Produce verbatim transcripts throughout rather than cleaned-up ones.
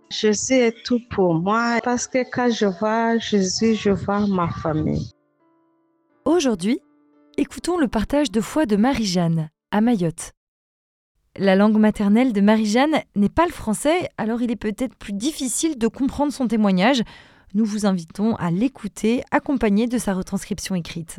Jésus est tout pour moi parce que quand je vois Jésus, je vois ma famille. Aujourd'hui, écoutons le partage de foi de Marie-Jeanne, à Mayotte. La langue maternelle de Marie-Jeanne n'est pas le français, alors il est peut-être plus difficile de comprendre son témoignage. Nous vous invitons à l'écouter, accompagné de sa retranscription écrite.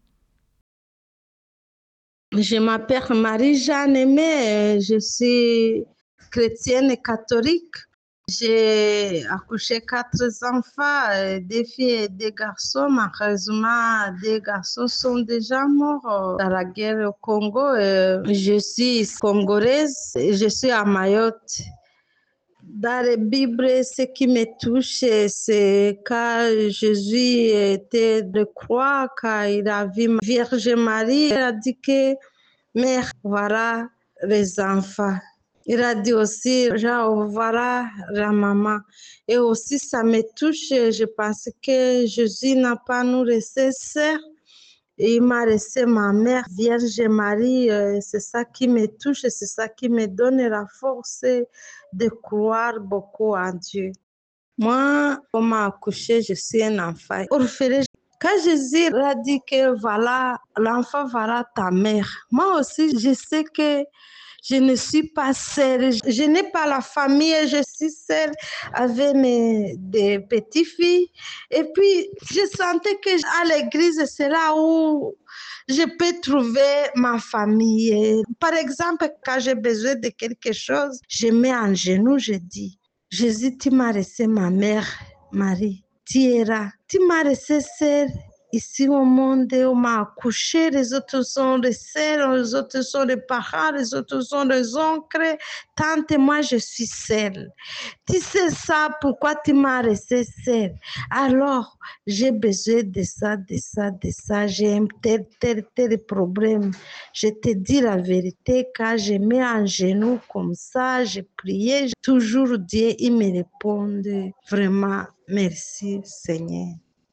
Je m'appelle Marie-Jeanne, mais je suis chrétienne et catholique. J'ai accouché quatre enfants, deux filles et deux garçons. Malheureusement, deux garçons sont déjà morts dans la guerre au Congo. Je suis congolaise, je suis à Mayotte. Dans la Bible, ce qui me touche, c'est quand Jésus était de croix, quand il a vu la Vierge Marie, il a dit que mère, voilà les enfants. Il a dit aussi, genre, voilà la maman. Et aussi, ça me touche. Je pense que Jésus n'a pas nous laissé seuls. Il m'a laissé ma mère, Vierge Marie. C'est ça qui me touche, c'est ça qui me donne la force de croire beaucoup en Dieu. Moi, on m'a accouché, je suis un enfant orphelin. Quand Jésus a dit que voilà, l'enfant, voilà ta mère. Moi aussi, je sais que je ne suis pas seule. Je n'ai pas la famille, je suis seule avec mes des petites filles. Et puis, je sentais que à l'église, c'est là où je peux trouver ma famille. Par exemple, quand j'ai besoin de quelque chose, je mets en genoux, je dis, Jésus, tu m'as laissé ma mère, Marie. Tu es là. Tu m'as laissé seule. Ici au monde, on m'a accouché, les autres sont les sœurs, les autres sont les parents, les autres sont les oncles, tantes, et moi je suis seule. Tu sais ça, pourquoi tu m'as laissé seule? Alors, j'ai besoin de ça, de ça, de ça, j'ai un tel, tel, tel problème. Je te dis la vérité, quand je mets en genoux comme ça, je priais, toujours Dieu, il me répond vraiment, merci Seigneur.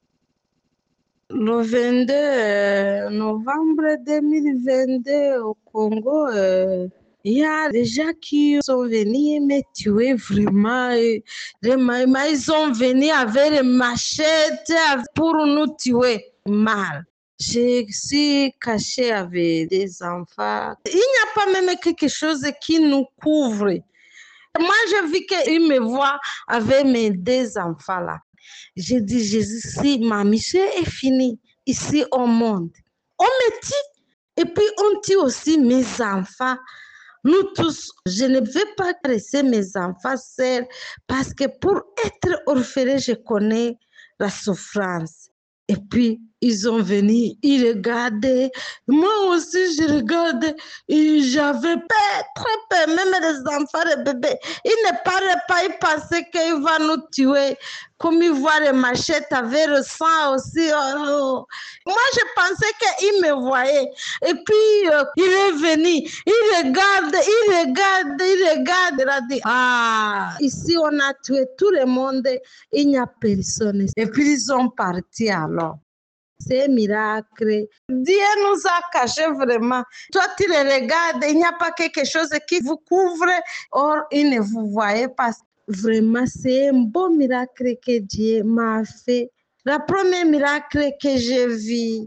Le vingt-deux novembre deux mille vingt-deux au Congo, euh, il y a des gens qui sont venus me tuer vraiment. vraiment ils sont venus avec les machettes pour nous tuer mal. Je suis cachée avec des enfants. Il n'y a pas même quelque chose qui nous couvre. Moi, je vis qu'ils me voient avec mes deux enfants là. J'ai dit, Jésus, si ma mission est finie ici au monde, on me tue et puis on tue aussi mes enfants. Nous tous, je ne veux pas laisser mes enfants seuls parce que pour être orphelin, je connais la souffrance. Et puis, ils ont venu, ils regardaient. Moi aussi, je regardais. Et j'avais peur, très peur. Même les enfants, les bébés. Ils ne parlaient pas, ils pensaient qu'ils vont nous tuer. Comme ils voient les machettes avec le sang aussi. Oh. Moi, je pensais qu'ils me voyaient. Et puis, euh, il est venu. Il regarde, il regarde, il regarde. Il a dit, ah, ici, on a tué tout le monde. Il n'y a personne. Et puis, ils sont partis alors. C'est un miracle. Dieu nous a cachés vraiment. Toi, tu les regardes, il n'y a pas quelque chose qui vous couvre. Or, il ne vous voyait pas. Vraiment, c'est un beau miracle que Dieu m'a fait. Le premier miracle que j'ai vu.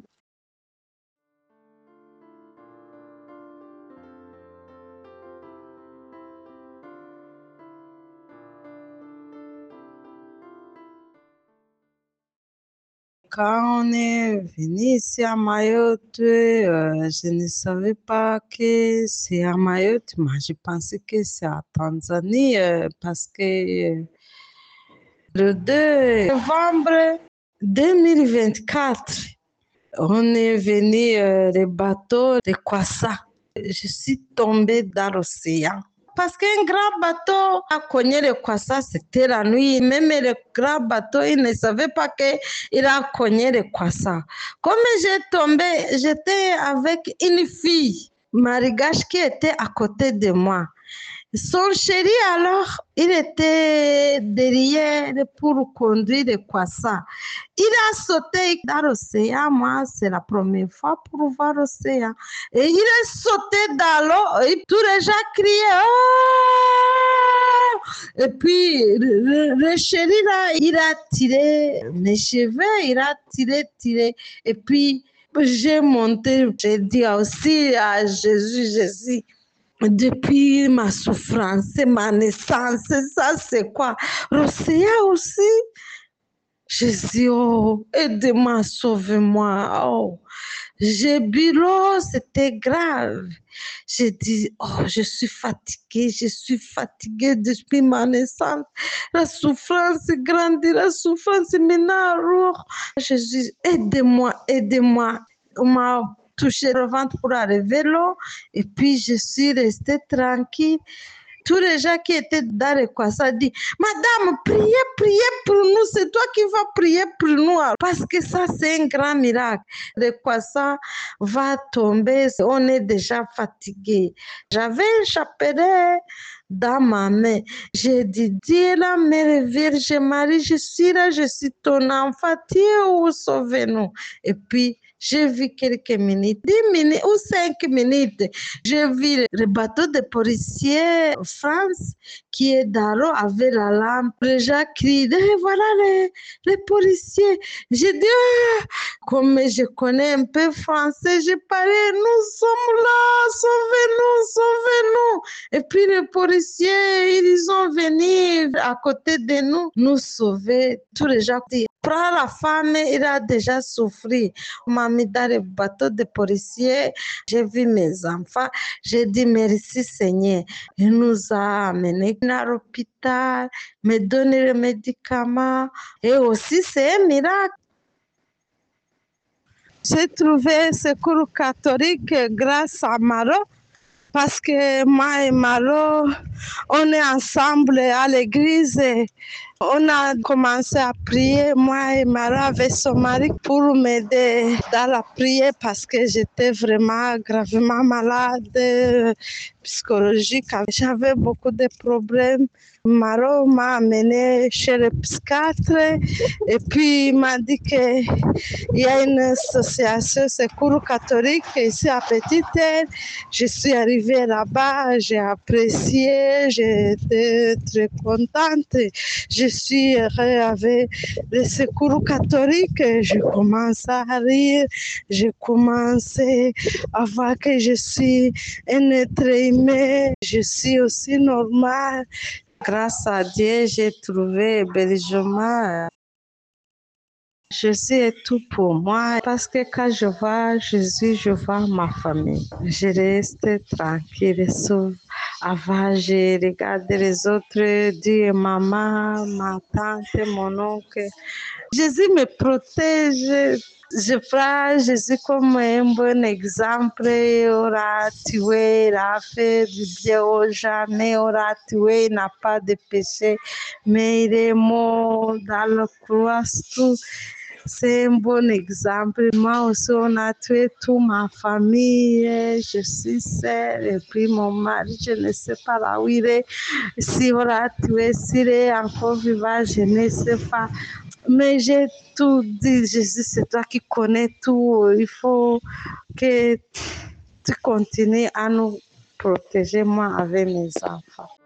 Quand on est venu ici à Mayotte, euh, je ne savais pas que c'est à Mayotte. Moi, je pensais que c'est à Tanzanie euh, parce que euh, le deux novembre deux mille vingt-quatre, on est venu euh, le bateau de Kwassa. Je suis tombée dans l'océan. Parce qu'un grand bateau a cogné le Kwassa, c'était la nuit. Même le grand bateau, il ne savait pas qu'il a cogné le Kwassa. Comme j'ai tombé, j'étais avec une fille, Marigache, qui était à côté de moi. Son chéri, alors, il était derrière pour conduire le croissant. Il a sauté dans l'océan. Moi, c'est la première fois pour voir l'océan. Et il est sauté dans l'eau. Et tous les gens criaient. Oh! Et puis, le, le chéri, là, il a tiré mes cheveux. Il a tiré, tiré. Et puis, j'ai monté. J'ai dit aussi à Jésus, Jésus, depuis ma souffrance, ma naissance, ça c'est quoi? L'océan aussi. Jésus, oh, aide-moi, sauve-moi. Oh, j'ai bu l'eau, c'était grave. J'ai dit, oh, je suis fatiguée, je suis fatiguée depuis ma naissance. La souffrance grandit, la souffrance maintenant. Oh, Jésus, aide-moi, aide-moi. On m'a touché le ventre pour arriver l'eau et puis je suis restée tranquille. Tous les gens qui étaient dans le croissant disent, Madame, priez, priez pour nous, c'est toi qui vas prier pour nous. Parce que ça, c'est un grand miracle. Le croissant va tomber, on est déjà fatigué. J'avais un chapelet dans ma main. J'ai dit, Dieu la Mère Vierge Marie, je suis là, je suis ton enfant, Dieu, ou sauve-nous. Et puis, j'ai vu quelques minutes, dix minutes ou cinq minutes. J'ai vu le bateau de policiers France qui est dans l'eau avec la lampe. Les gens crient, eh, voilà les, les policiers. J'ai dit, ah, comme je connais un peu français, j'ai parlé, nous sommes là, sauvez-nous, sauvez-nous. Et puis les policiers, ils ont venu à côté de nous, nous sauver. Tous les gens disent, prends la femme, il a déjà souffert. On m'a mis dans le bateau de policiers. J'ai vu mes enfants. J'ai dit merci Seigneur. Il nous a amenés à l'hôpital, me donné les médicaments. Et aussi, c'est un miracle. J'ai trouvé Secours catholique grâce à Maro. Parce que moi et Maro, on est ensemble à l'église. On a commencé à prier, moi et Maro avec son mari, pour m'aider dans la prière parce que j'étais vraiment gravement malade, psychologique. J'avais beaucoup de problèmes. Maro m'a amené chez le psychiatre et puis il m'a dit qu'il y a une association Secours catholique ici à Petite-Terre. Je suis arrivée là-bas, j'ai apprécié, j'étais très contente. Je suis avec le Secours catholique, je commence à rire, je commence à voir que je suis un être humain, je suis aussi normale. Grâce à Dieu, j'ai trouvé hébergement. Je suis tout pour moi parce que quand je vois Jésus, je vois ma famille. Je reste tranquille. Sauf avant, je regarde les autres, dire maman, ma tante, mon oncle. Jésus me protège. Je prends Jésus comme un bon exemple. Il aura tué, il a fait du bien aux gens, mais il aura tué, il n'a pas de péché. Mais il est mort dans la croix. Tout. C'est un bon exemple. Moi aussi, on a tué toute ma famille. Je suis seule. Et puis mon mari, je ne sais pas là où il est. Si on l'a tué, s'il est encore vivant, je ne sais pas. Mais j'ai tout dit. Jésus, c'est toi qui connais tout. Il faut que tu continues à nous protéger, moi, avec mes enfants.